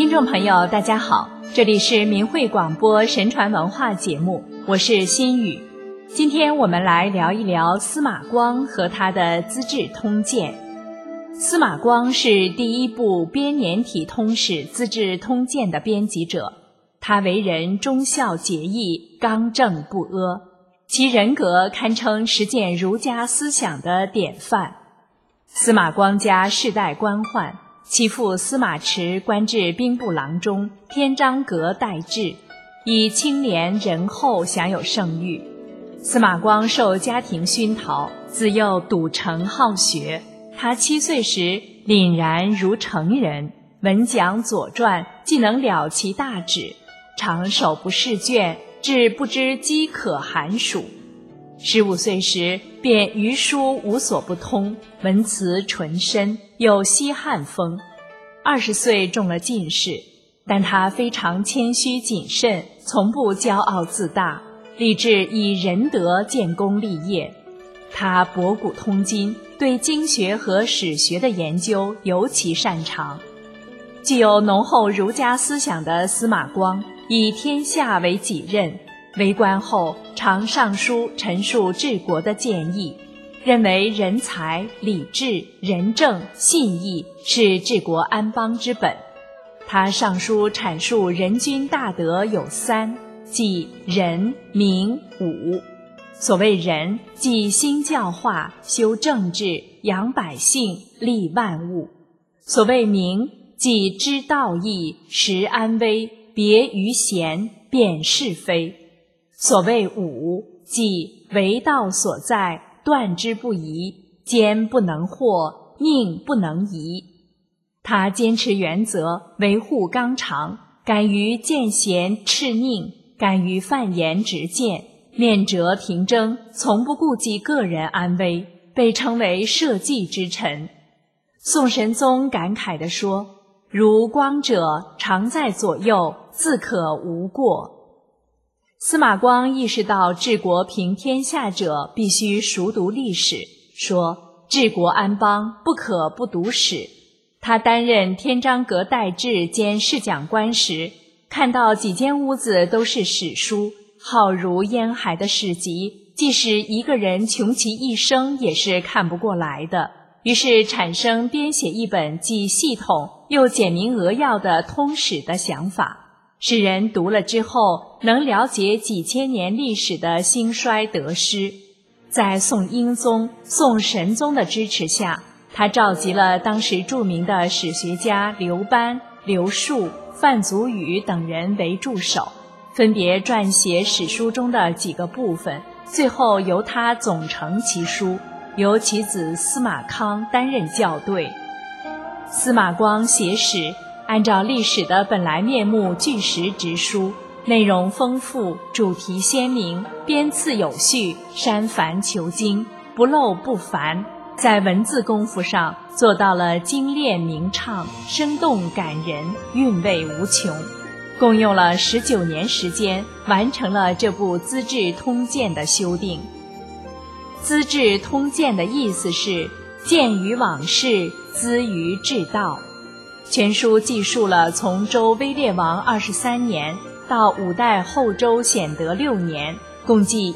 听众朋友大家好，这里是明慧广播神传文化节目，我是心雨。今天我们来聊一聊司马光和他的《资治通鉴》。司马光是第一部编年体通史《资治通鉴》的编辑者，他为人忠孝节义，刚正不阿，其人格堪称实践儒家思想的典范。司马光家世代官宦，其父司马池官至兵部郎中、天章阁待制，以清廉仁厚享有盛誉。司马光受家庭熏陶，自幼笃诚好学。他7岁时凛然如成人，闻讲《左传》既能了其大旨，常手不释卷，至不知饥渴寒暑。15岁时便愚书无所不通，文辞纯深，有西汉风。20岁中了进士，但他非常谦虚谨慎，从不骄傲自大，立志以仁德建功立业。他博古通今，对经学和史学的研究尤其擅长。具有浓厚儒家思想的司马光，以天下为己任，为官后常上书陈述治国的建议，认为人才、礼智、仁政、信义是治国安邦之本。他上书阐述人君大德有3，即仁、明、武。所谓仁，即兴教化、修政治、养百姓、利万物；所谓明，即知道义、识安危、别于贤、辨是非；所谓武，即为道所在，断之不移，坚不能惑，宁不能移。他坚持原则，维护纲常，敢于谏贤斥佞，敢于犯言直谏，面折廷争，从不顾及个人安危，被称为社稷之臣。宋神宗感慨地说：如光者，常在左右，自可无过。司马光意识到治国平天下者必须熟读历史，说治国安邦不可不读史。他担任天章阁待制兼侍讲官时，看到几间屋子都是史书，浩如烟海的史籍，即使一个人穷其一生也是看不过来的。于是产生编写一本既系统又简明扼要的通史的想法，使人读了之后能了解几千年历史的兴衰得失。在宋英宗、宋神宗的支持下，他召集了当时著名的史学家刘班、刘树、范祖禹等人为助手，分别撰写史书中的几个部分，最后由他总成其书，由其子司马康担任校对。司马光写史，按照历史的本来面目据实直书，内容丰富，主题鲜明，编次有序，删繁求精，不漏不繁，在文字功夫上做到了精炼明畅，生动感人，韵味无穷。共用了19年时间，完成了这部《资治通鉴》的修订。《资治通鉴》的意思是鉴于往事，资于治道。全书记述了从周威烈王23年到5代后周显德6年，共计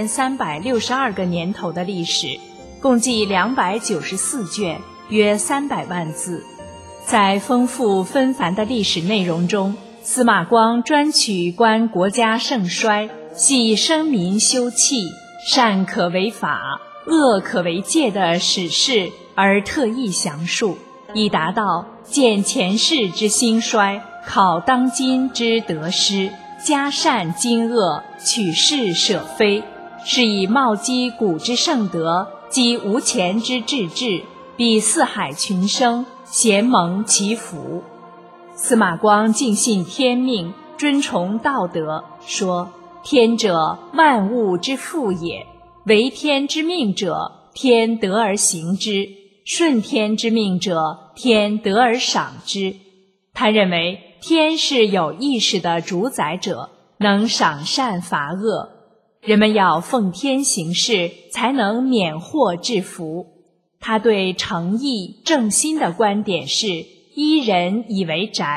1362个年头的历史，共计294卷，约300万字。在丰富纷繁的历史内容中，司马光专取观国家盛衰，系生民休戚，善可为法，恶可为戒的史事，而特意详述，以达到见前世之兴衰，考当今之得失，加善经恶，取是舍非，是以茂积古之盛德，积无前之至治，比四海群生，咸蒙其福。司马光敬信天命，尊崇道德，说天者万物之父也，为天之命者，天得而行之，顺天之命者，天得而赏之。他认为天是有意识的主宰者，能赏善罚恶，人们要奉天行事，才能免祸致福。他对诚意正心的观点是：依人以为宅，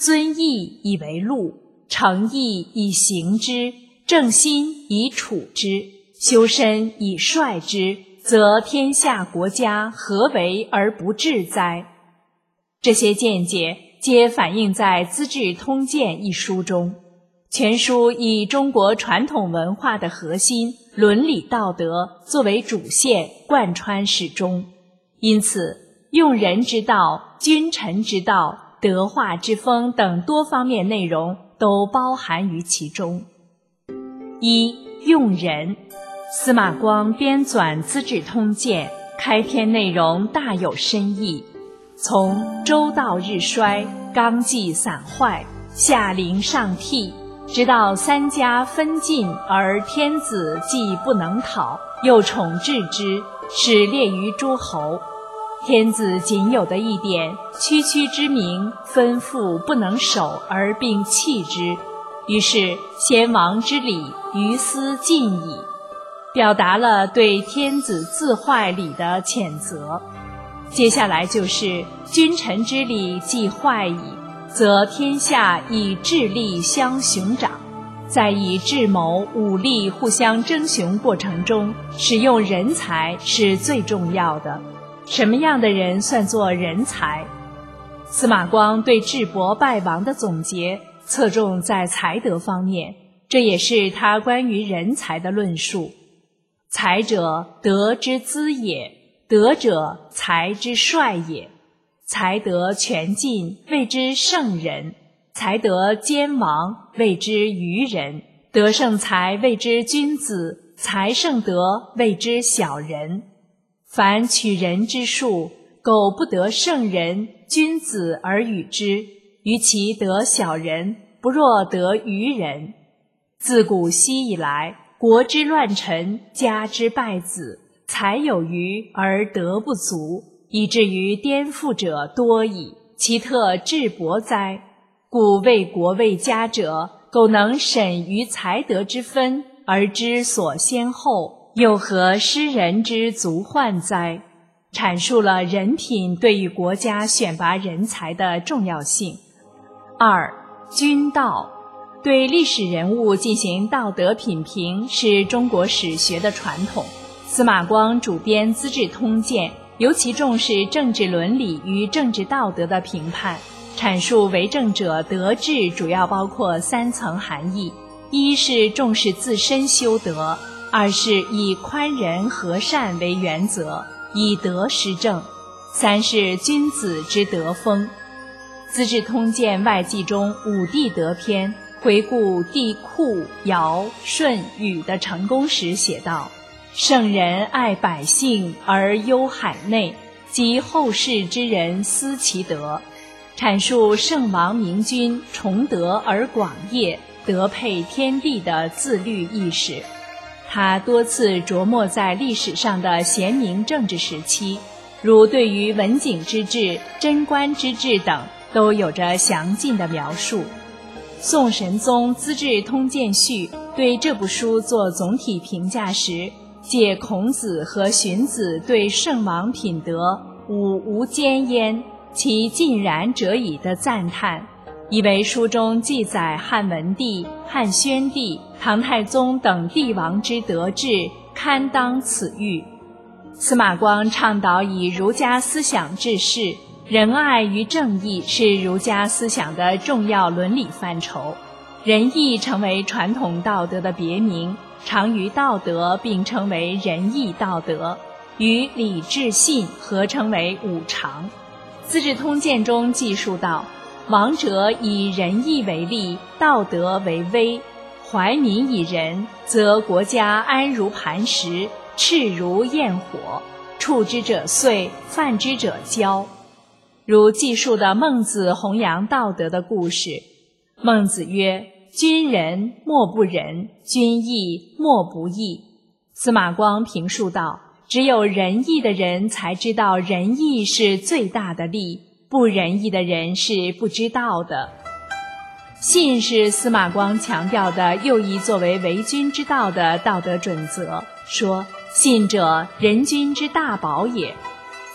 尊义以为路，诚义以行之，正心以处之，修身以率之，则天下国家何为而不治哉？这些见解皆反映在《资治通鉴》一书中。全书以中国传统文化的核心伦理道德作为主线，贯穿始终。因此，用人之道、君臣之道、德化之风等多方面内容都包含于其中。一、用人。司马光编纂《资治通鉴》，开篇内容大有深意，从周道日衰、纲纪散坏、下临上替，直到三家分晋而天子既不能讨，又宠治之，使列于诸侯。天子仅有的一点区区之名，吩咐不能守而并弃之，于是先王之礼于斯尽矣，表达了对天子自坏礼的谴责。接下来就是君臣之礼既坏矣，则天下以智力相雄长，在以智谋武力互相争雄过程中，使用人才是最重要的。什么样的人算作人才？司马光对智伯败亡的总结侧重在才德方面，这也是他关于人才的论述。才者，德之资也；德者，才之帅也。才德全尽，谓之圣人；才德兼亡，谓之愚人；德胜才，谓之君子；才胜德，谓之小人。凡取人之术，苟不得圣人、君子而与之，于其得小人，不若得愚人。自古昔以来，国之乱臣，家之败子，才有余而德不足，以至于颠覆者多矣，其特智伯哉？故为国为家者，苟能审于才德之分，而知所先后，又何失人之足患哉？阐述了人品对于国家选拔人才的重要性。二、君道。对历史人物进行道德品评是中国史学的传统。司马光主编《资治通鉴》，尤其重视政治伦理与政治道德的评判，阐述为政者德治主要包括三层含义：一是重视自身修德，二是以宽仁和善为原则，以德施政，三是君子之德风。《资治通鉴》外记中五帝德篇回顾帝喾、尧、舜、禹的成功时写道：圣人爱百姓而忧海内，及后世之人思其德，阐述圣王明君崇德而广业，德配天地的自律意识。他多次琢磨在历史上的贤明政治时期，如对于文景之治、贞观之治等都有着详尽的描述。宋神宗《资治通鉴序》对这部书做总体评价时，借孔子和荀子对圣王品德无奸焉，其尽然者矣的赞叹，以为书中记载汉文帝、汉宣帝、唐太宗等帝王之德治，堪当此誉。司马光倡导以儒家思想治世，仁爱与正义是儒家思想的重要伦理范畴，仁义成为传统道德的别名，常与道德并称为仁义道德，与礼智信合称为五常。资治通鉴中记述道：王者以仁义为立，道德为威，怀民以仁，则国家安如磐石，炽如焰火，触之者碎，犯之者骄。如记述的孟子弘扬道德的故事。孟子曰：君仁莫不仁，君义莫不义。司马光评述道：只有仁义的人才知道仁义是最大的利，不仁义的人是不知道的。信是司马光强调的又一作为为君之道的道德准则，说信者人君之大宝也。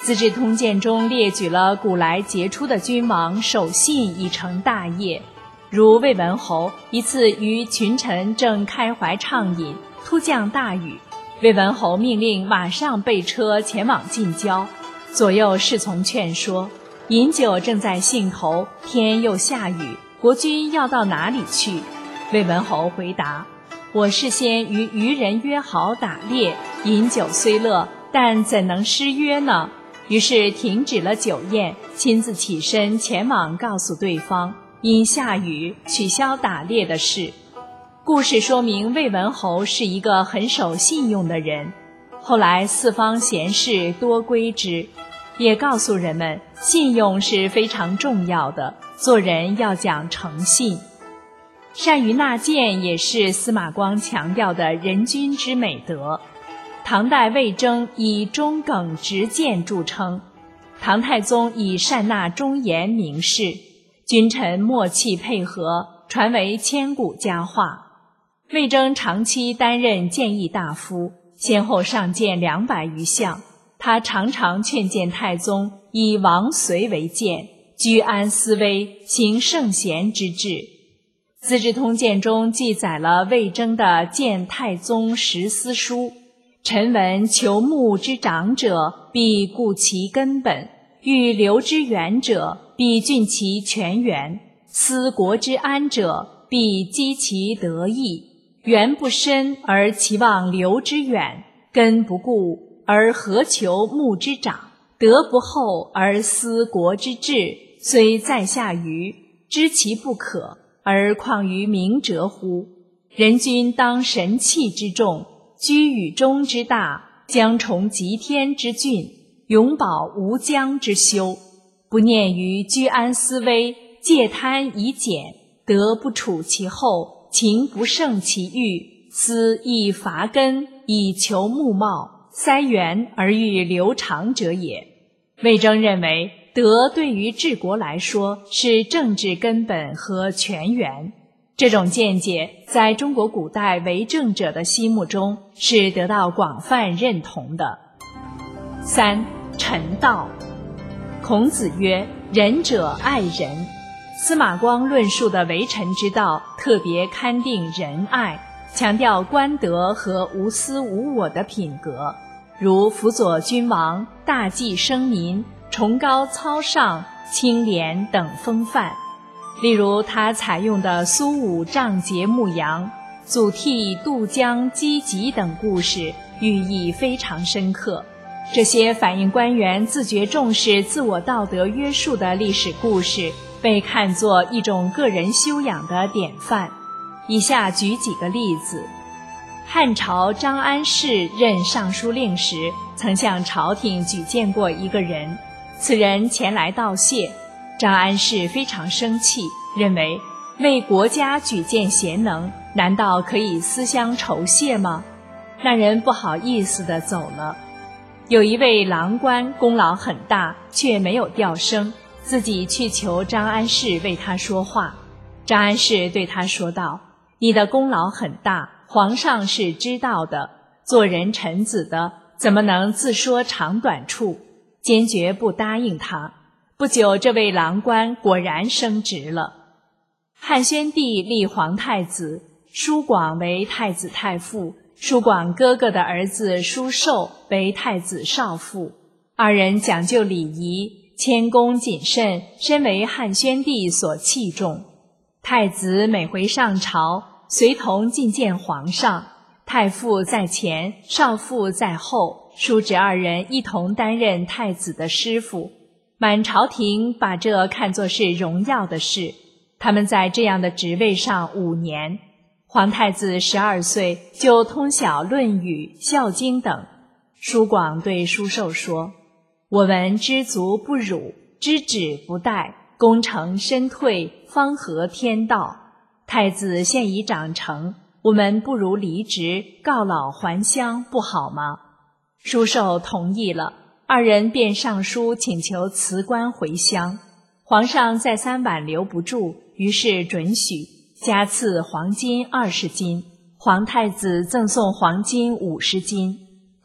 资治通鉴》中列举了古来杰出的君王守信以成大业，如魏文侯一次与群臣正开怀畅饮，突降大雨，魏文侯命令马上备车前往近郊，左右侍从劝说，饮酒正在兴头，天又下雨，国君要到哪里去？魏文侯回答：我事先与渔人约好打猎，饮酒虽乐，但怎能失约呢？于是停止了酒宴，亲自起身前往告诉对方，因下雨取消打猎的事。故事说明魏文侯是一个很守信用的人，后来四方贤士多归之，也告诉人们信用是非常重要的，做人要讲诚信。善于纳谏也是司马光强调的人君之美德。唐代魏征以忠耿直谏著称，唐太宗以善纳忠言名士，君臣默契配合，传为千古佳话。魏征长期担任谏议大夫，先后上谏200余项，他常常劝谏太宗以王随为鉴，居安思危，行圣贤之治。《资治通鉴》中记载了魏征的谏太宗十思书：臣闻求木之长者，必固其根本；欲留之远者，必峻其泉源；思国之安者，必积其德义。源不深而其望留之远，根不固而何求木之长？德不厚而思国之治，虽在下愚，知其不可，而况于明哲乎？人君当神器之重，居宇中之大，将崇极天之峻，永保无疆之修。不念于居安思危，戒贪以俭，德不处其厚，情不胜其欲，思亦伐根以求木茂，塞源而欲留长者也。魏征认为，德对于治国来说是政治根本和泉源。这种见解在中国古代为政者的心目中是得到广泛认同的。3. 臣道。孔子曰：仁者爱人。司马光论述的为臣之道特别勘定仁爱，强调官德和无私无我的品格，如辅佐君王、大济生民、崇高操尚、清廉等风范。例如他采用的苏武仗节牧羊、祖逖渡江击楫等故事，寓意非常深刻。这些反映官员自觉重视自我道德约束的历史故事，被看作一种个人修养的典范。以下举几个例子。汉朝张安世任尚书令时，曾向朝廷举荐过一个人，此人前来道谢。张安世非常生气，认为为国家举荐贤能，难道可以私相酬谢吗？那人不好意思地走了。有一位郎官功劳很大，却没有调升，自己去求张安世为他说话。张安世对他说道：你的功劳很大，皇上是知道的，做人臣子的怎么能自说长短处？坚决不答应他。不久，这位郎官果然升职了。汉宣帝立皇太子，叔广为太子太傅，叔广哥哥的儿子叔寿为太子少傅。二人讲究礼仪，谦恭谨慎，深为汉宣帝所器重。太子每回上朝，随同觐见皇上，太傅在前，少傅在后，叔侄二人一同担任太子的师傅。满朝廷把这看作是荣耀的事。他们在这样的职位上5年。皇太子12岁就通晓《论语》《孝经》等。叔广对叔寿说：我闻知足不辱，知止不殆，功成身退，方合天道。太子现已长成，我们不如离职，告老还乡，不好吗？叔寿同意了，二人便上书请求辞官回乡。皇上再三挽留不住，于是准许，加赐黄金20斤，皇太子赠送黄金50斤。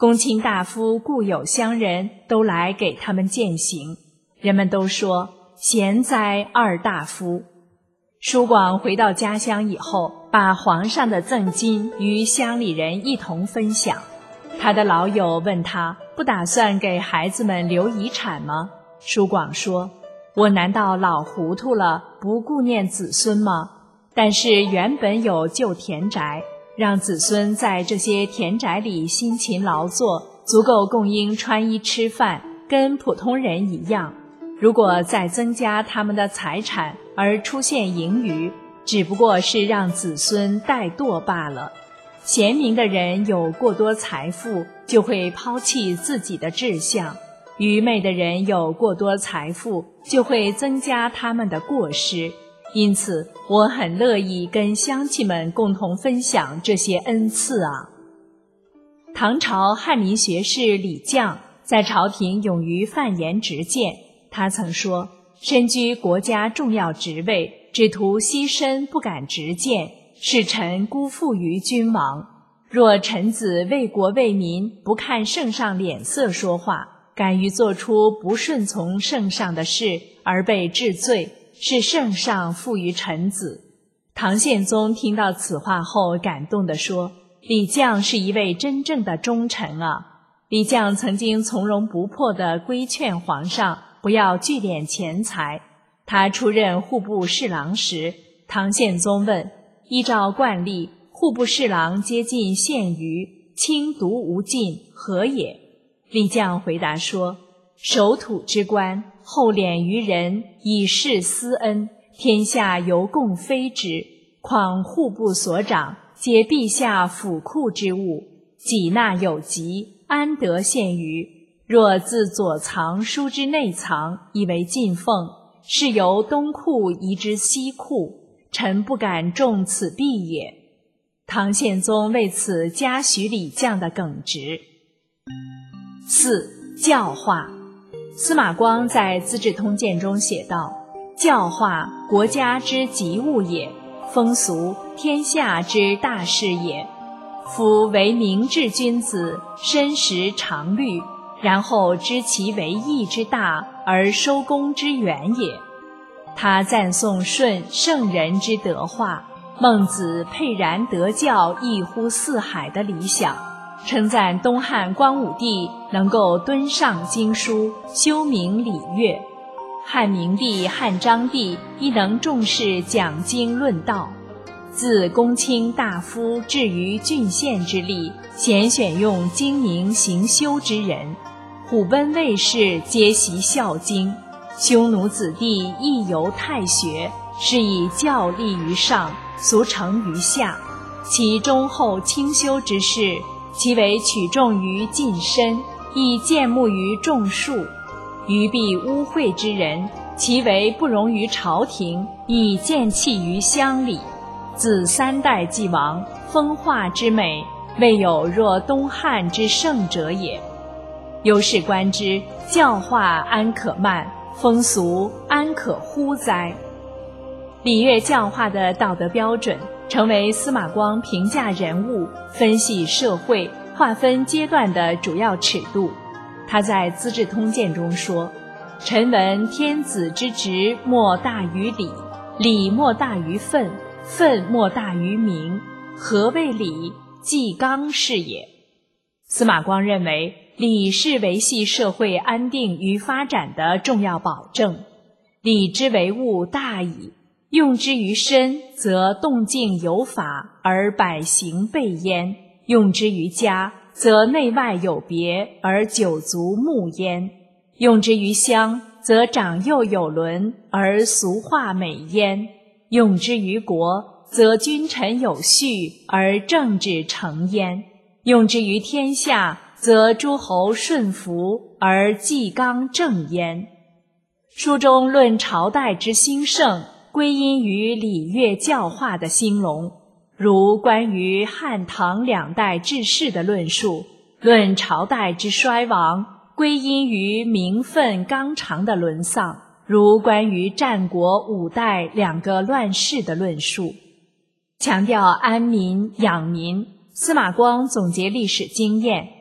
公卿大夫、故有乡人都来给他们饯行，人们都说贤哉二大夫。叔广回到家乡以后，把皇上的赠金与乡里人一同分享。他的老友问他，不打算给孩子们留遗产吗？叔广说，我难道老糊涂了，不顾念子孙吗？但是原本有旧田宅，让子孙在这些田宅里辛勤劳作，足够供应穿衣吃饭，跟普通人一样。如果再增加他们的财产而出现盈余，只不过是让子孙怠惰罢了。贤明的人有过多财富，就会抛弃自己的志向；愚昧的人有过多财富，就会增加他们的过失。因此，我很乐意跟乡亲们共同分享这些恩赐啊。唐朝翰林学士李绛在朝廷勇于犯言直谏，他曾说，身居国家重要职位，只图牺牲不敢直谏，是臣辜负于君王。若臣子为国为民，不看圣上脸色说话，敢于做出不顺从圣上的事而被治罪，是圣上负于臣子。唐宪宗听到此话后感动地说，李绛是一位真正的忠臣啊。李绛曾经从容不迫地规劝皇上不要聚敛钱财。他出任户部侍郎时，唐宪宗问，依照惯例，户部侍郎接近县隅，轻独无尽，何也？李绛回答说，守土之官，厚敛于人，以示私恩，天下犹共非之，况户部所长，皆陛下府库之物，己纳有疾，安得县隅？若自左藏疏之内藏，以为进奉，是由东库移之西库，臣不敢重此弊也。唐宪宗为此嘉许李绛的耿直。4. 教化。司马光在《资治通鉴》中写道，教化国家之急务也，风俗天下之大事也。夫为明智君子，深识常虑，然后知其为义之大，而收功之远也。他赞颂舜圣人之德化，孟子沛然得教异乎四海的理想，称赞东汉光武帝能够敦上经书，修明礼乐。汉明帝、汉章帝亦能重视讲经论道。自公卿大夫至于郡县之吏，咸选用精明行修之人。虎贲卫士皆习孝经，匈奴子弟亦游太学，是以教立于上，俗成于下。其忠厚清修之事，其为取重于近身，亦见慕于众庶。愚婢污秽之人，其为不容于朝廷，亦见弃于乡里。自3代既亡，风化之美，未有若东汉之盛者也。由是观之，教化安可慢，风俗安可忽哉？礼乐教化的道德标准，成为司马光评价人物、分析社会、划分阶段的主要尺度。他在《资治通鉴》中说，臣闻天子之职莫大于礼，礼莫大于分，分莫大于名。何谓礼？纪纲是也。司马光认为，礼是维系社会安定与发展的重要保证。礼之为物大矣，用之于身，则动静有法，而百行备焉；用之于家，则内外有别，而九族睦焉；用之于乡，则长幼有伦，而俗化美焉；用之于国，则君臣有序，而政治成焉；用之于天下，则诸侯顺服，而纪纲正焉。书中论朝代之兴盛，归因于礼乐教化的兴隆，如关于汉唐2代治世的论述；论朝代之衰亡，归因于名分纲常的沦丧，如关于战国5代2个乱世的论述。强调安民养民，司马光总结历史经验，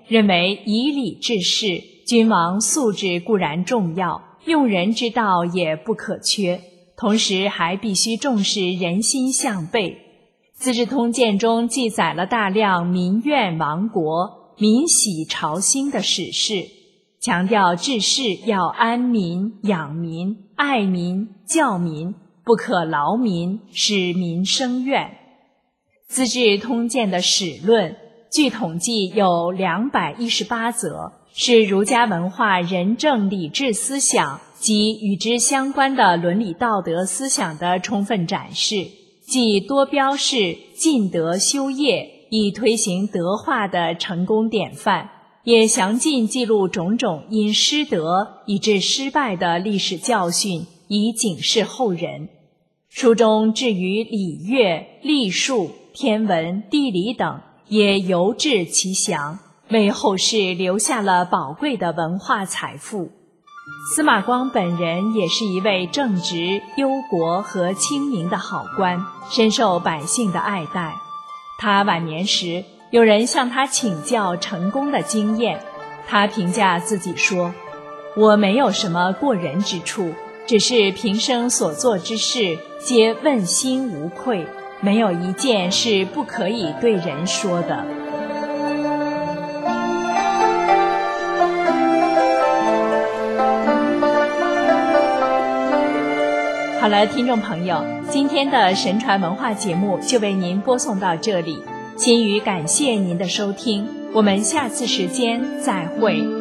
认为以礼治世，君王素质固然重要，用人之道也不可缺，同时还必须重视人心向背。资治通鉴中记载了大量民怨亡国、民喜朝兴的史事，强调治世要安民、养民、爱民、教民，不可劳民，使民生怨。资治通鉴的史论据统计有218则，是儒家文化仁政礼智思想及与之相关的伦理道德思想的充分展示，既多标示尽德修业以推行德化的成功典范，也详尽记录种种因失德以致失败的历史教训，以警示后人。书中至于礼乐、历数、天文、地理等也尤致其详，为后世留下了宝贵的文化财富。司马光本人也是一位正直、忧国和清明的好官，深受百姓的爱戴。他晚年时，有人向他请教成功的经验，他评价自己说：“我没有什么过人之处，只是平生所做之事皆问心无愧，没有一件是不可以对人说的。”好了，听众朋友，今天的神传文化节目就为您播送到这里，心语感谢您的收听，我们下次时间再会。